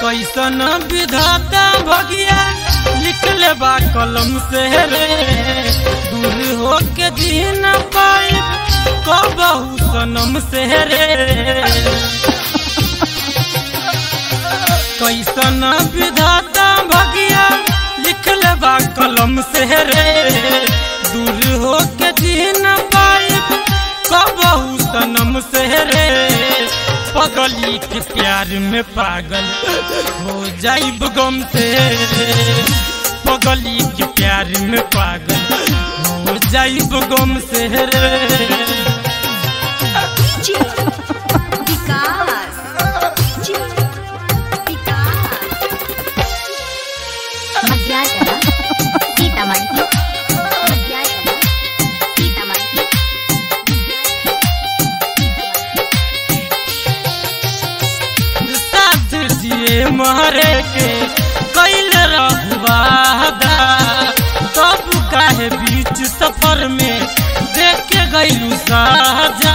कैसन विधाता भगिया लिखले बा कलम से रे दूर हो के दिन पाए कबहू सनम से रे कैसन विधाता भगिया लिखले बा कलम से रे दूर हो के दिन पाए कबहू सनम से रे पगली के प्यार में पागल हो जाइब गम से पगली के प्यार में पागल हो जाइब गम से रे मारे के कैल रहुवादा तब काहे बीच सफर में देख के गइलू साजा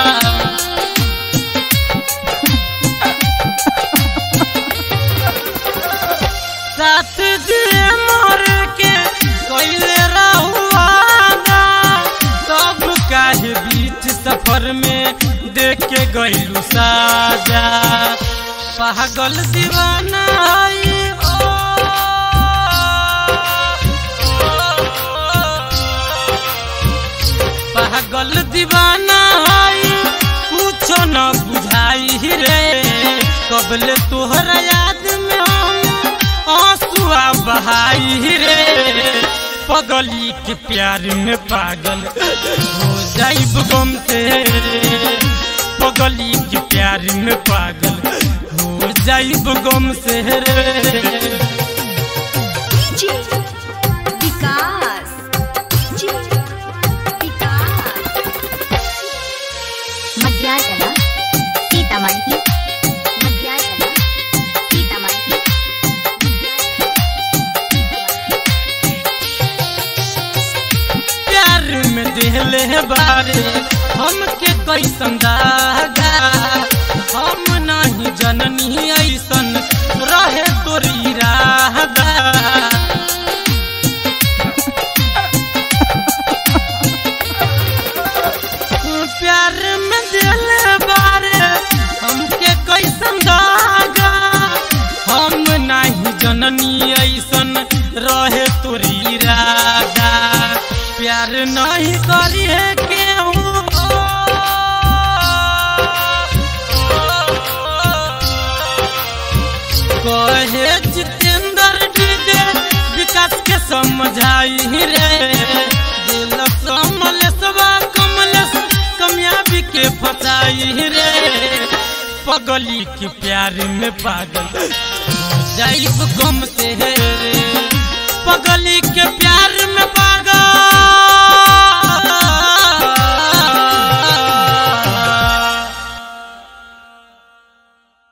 साथ दिए मारे के कैल रहुवादा तब काहे बीच सफर में देख के गइलू साजा पागल दीवाना पागल दीवाना कुछो न बुझाई रे कबले तोहरा याद में हम आंसुआ बहाई रे पगली के प्यार में पागल हो जाइब गम से पगली के प्यार में पागल हो जाइब गम से रे प्यार में दिले बारे हमके कैसन दागा हम नहीं जननी ऐसन रहे तोरी राधा प्यार में दिले बारे हमके कैसन दागा हम नहीं जननी ऐसन रहे तोरी राधा प्यार नहीं करी है केहू कहे जितेंद्र दीदे विकास के समझाई रे दिल समलेसवा कमलेस कामयाबी के फसाई रे पगली के प्यार में पागल हो जाइब गम से रे पगली के प्यार में पागल